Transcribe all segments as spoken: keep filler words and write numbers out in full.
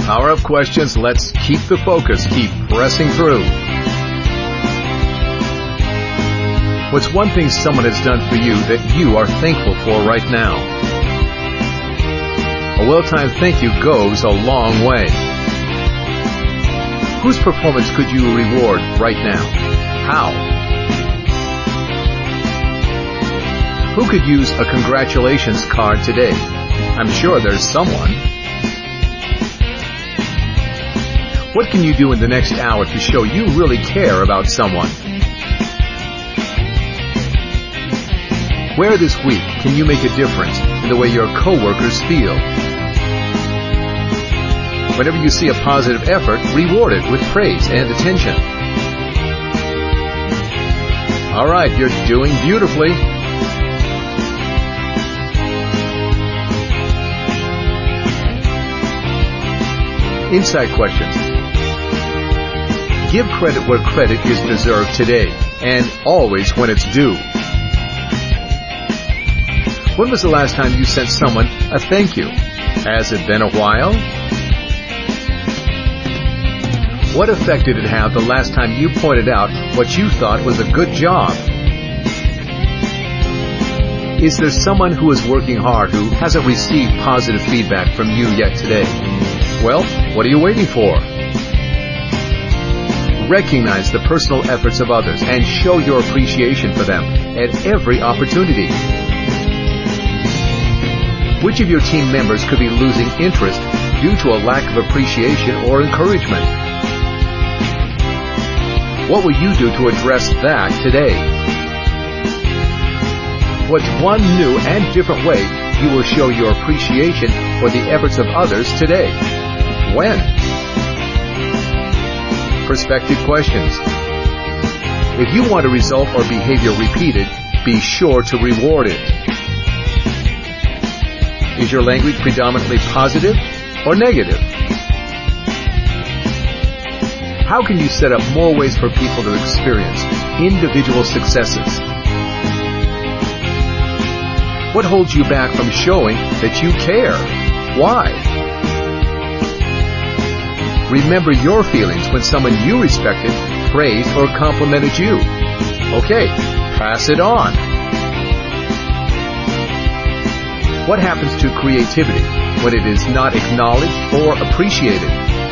Power Up Questions. Let's keep the focus, keep pressing through. What's one thing someone has done for you that you are thankful for right now? A well-timed thank you goes a long way. Whose performance could you reward right now? How? Who could use a congratulations card today? I'm sure there's someone. What can you do in the next hour to show you really care about someone? Where this week can you make a difference in the way your coworkers feel? Whenever you see a positive effort, reward it with praise and attention. All right, you're doing beautifully. Insight questions. Give credit where credit is deserved today, and always when it's due. When was the last time you sent someone a thank you? Has it been a while? What effect did it have the last time you pointed out what you thought was a good job? Is there someone who is working hard who hasn't received positive feedback from you yet today? Well, what are you waiting for? Recognize the personal efforts of others and show your appreciation for them at every opportunity. Which of your team members could be losing interest due to a lack of appreciation or encouragement? What will you do to address that today? What's one new and different way you will show your appreciation for the efforts of others today? When? Perspective questions. If you want a result or behavior repeated, be sure to reward it. Is your language predominantly positive or negative? How can you set up more ways for people to experience individual successes? What holds you back from showing that you care? Why? Remember your feelings when someone you respected praised or complimented you. Okay, pass it on. What happens to creativity when it is not acknowledged or appreciated?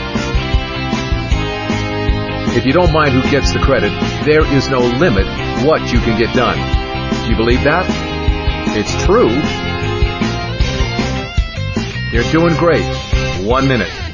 If you don't mind who gets the credit, there is no limit what you can get done. Do you believe that? It's true. You're doing great. One minute.